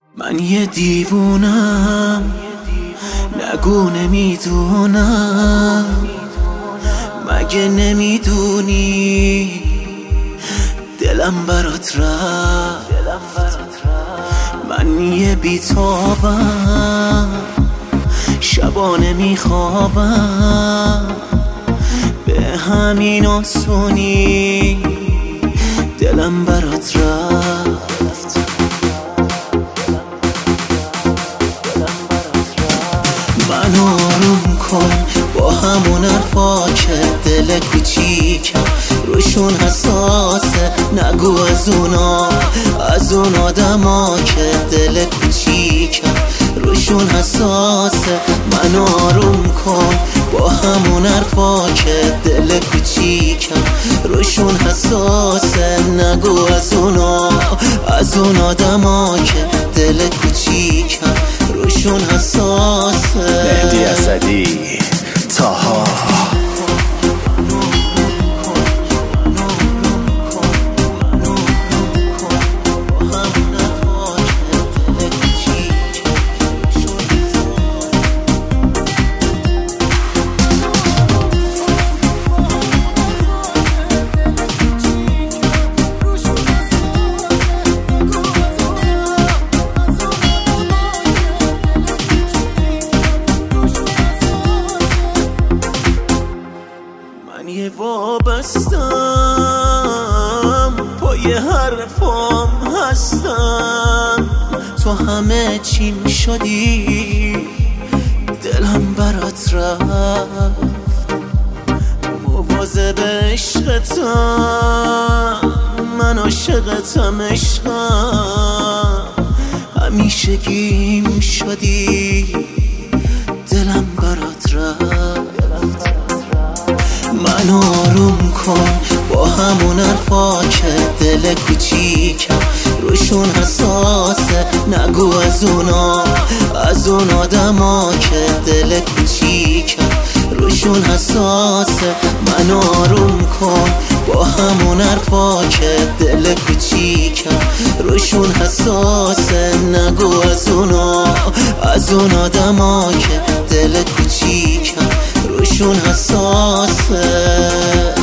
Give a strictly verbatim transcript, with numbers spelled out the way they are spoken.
من یه دیوونم، نگو نمیدونم، مگه نمیدونی دلم برات رفت. من یه بیتابم، شبا نمیخوابم، به همین آسونی دلم برات رفت. من آروم کن با همون حرفا که دل کوچیکم روشون حساسه، نگو از اونا از اون آدما که دل کوچیکم روشون حساسه. من آروم کن با همون حرفا که دل کوچیکم روشون حساسه، نگو از اونا از اون آدما که دل کوچیکم روشون حساسه. مهدی اسدی، طاها. من یه وابستم، پای حرفام هستم، تو همه چیم شدی دلم برات رفت. مواظب عشقتم، من عاشقتم عشقم، همیشه گیم شدی دلم برات رفت. من آروم کن با همون حرفا که دل کوچیکم روشون حساسه، نگو از اونا از اون آدما که دل کوچیکم روشون حساسه. من آروم کن با همون حرفا که دل کوچیکم روشون حساسه، نگو از اونا از اون آدما که دل کوچیکم روشون حساسه.